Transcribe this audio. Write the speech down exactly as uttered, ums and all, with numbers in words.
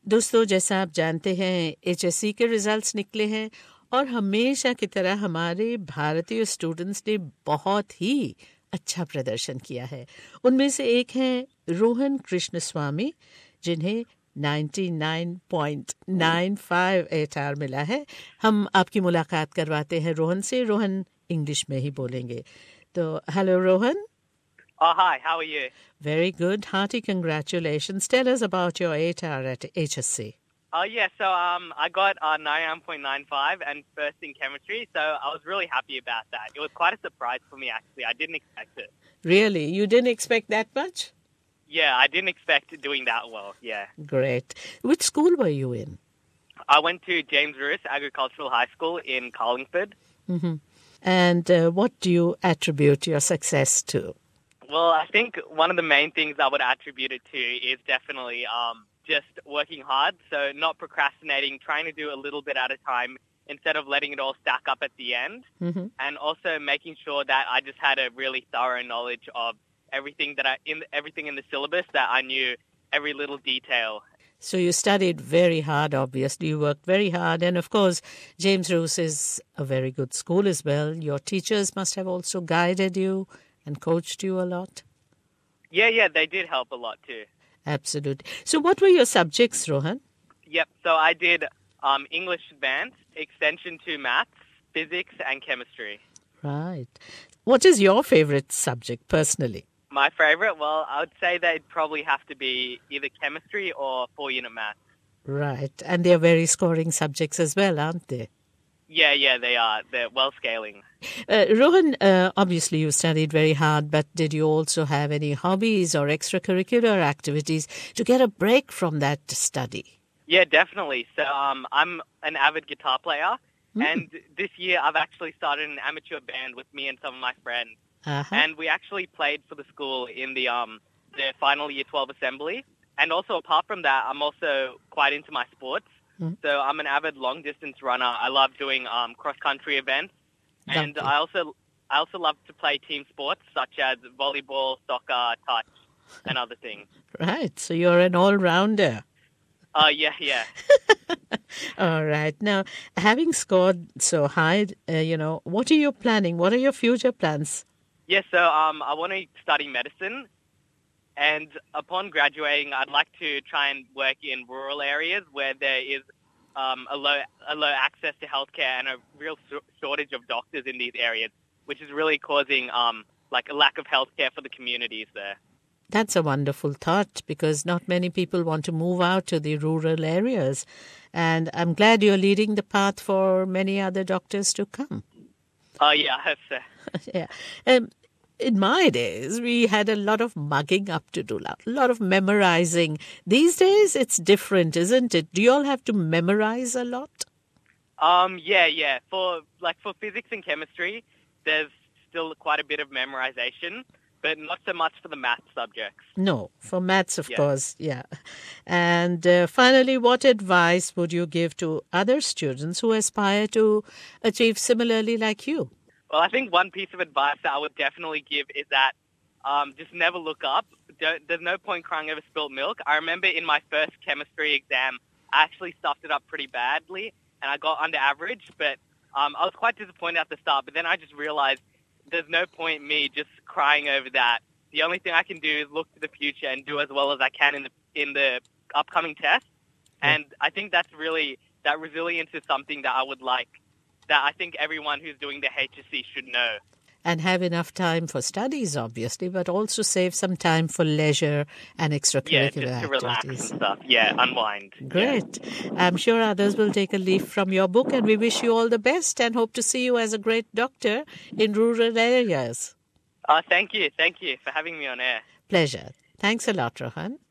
दोस्तों, जैसा आप जानते हैं एचएससी के रिजल्ट्स निकले हैं और हमेशा की तरह हमारे भारतीय स्टूडेंट्स ने बहुत ही अच्छा प्रदर्शन किया है। उनमें से एक हैं रोहन कृष्णस्वामी, जिन्हें निन्यानवे पॉइंट नौ पाँच एट आर मिला है। हम आपकी मुलाकात करवाते हैं रोहन से। रोहन इंग्लिश में ही बोलेंगे। तो hello Rohan. Oh, hi. How are you? Very good. Hearty congratulations. Tell us about your eight R at H S C. Oh, yeah. So um, I got uh, ninety-nine point nine five and first in chemistry, so I was really happy about that. It was quite a surprise for me, actually. I didn't expect it. Really? You didn't expect that much? Yeah, I didn't expect doing that well, yeah. Great. Which school were you in? I went to James Roos Agricultural High School in Carlingford. Mm-hmm. And uh, what do you attribute your success to? Well, I think one of the main things I would attribute it to is definitely um, just working hard, so not procrastinating, trying to do a little bit at a time instead of letting it all stack up at the end, Mm-hmm. and also making sure that I just had a really thorough knowledge of everything that I in everything in the syllabus, that I knew every little detail. So you studied very hard, obviously. You worked very hard. And of course, James Roos is a very good school as well. Your teachers must have also guided you and coached you a lot. Yeah, yeah, they did help a lot too. Absolutely. So what were your subjects, Rohan? Yep, so I did um, English Advanced, Extension to Maths, Physics and Chemistry. Right. What is your favorite subject, personally? My favorite, well, I would say they'd probably have to be either chemistry or four-unit maths. Right. And they're very scoring subjects as well, aren't they? Yeah, yeah, they are. They're well scaling. Uh, Rohan, uh, obviously you studied very hard, but did you also have any hobbies or extracurricular activities to get a break from that study? Yeah, definitely. So um, I'm an avid guitar player, Mm. and this year I've actually started an amateur band with me and some of my friends. Uh-huh. And we actually played for the school in the um the final year twelve assembly. And also, apart from that, I'm also quite into my sports. Mm. So I'm an avid long distance runner. I love doing um cross country events, and Lovely. I also I also love to play team sports such as volleyball, soccer, touch, and other things. Right. So you're an all-rounder. Uh yeah, yeah. All right. Now, having scored so high, uh, you know, what are you planning? What are your future plans? Yeah, so um I want to study medicine, and upon graduating, I'd like to try and work in rural areas where there is um, a low a low access to healthcare and a real so- shortage of doctors in these areas, which is really causing um, like a lack of healthcare for the communities there. That's a wonderful thought, because not many people want to move out to the rural areas. And I'm glad you're leading the path for many other doctors to come. Oh, yeah, I hope so. Yeah. Um, in my days, we had a lot of mugging up to do, a lot of memorizing. These days, it's different, isn't it? Do you all have to memorize a lot? Um, yeah, yeah. For like for physics and chemistry, there's still quite a bit of memorization, but not so much for the math subjects. No, for maths, of Yeah. course, yeah. And uh, finally, what advice would you give to other students who aspire to achieve similarly like you? Well, I think one piece of advice that I would definitely give is that um, just never look up. Don't, there's no point crying over spilt milk. I remember in my first chemistry exam, I actually stuffed it up pretty badly, and I got under average, but um, I was quite disappointed at the start, but then I just realized there's no point me just crying over that. The only thing I can do is look to the future and do as well as I can in the in the upcoming test. And I think that's really, that resilience is something that I would like, that I think everyone who's doing the H S C should know. And have enough time for studies, obviously, but also save some time for leisure and Yeah, extracurricular just to relax and activities. stuff. Yeah, unwind. Yeah. Great. I'm sure others will take a leaf from your book, and we wish you all the best and hope to see you as a great doctor in rural areas. Uh, thank you. Thank you for having me on air. Pleasure. Thanks a lot, Rohan.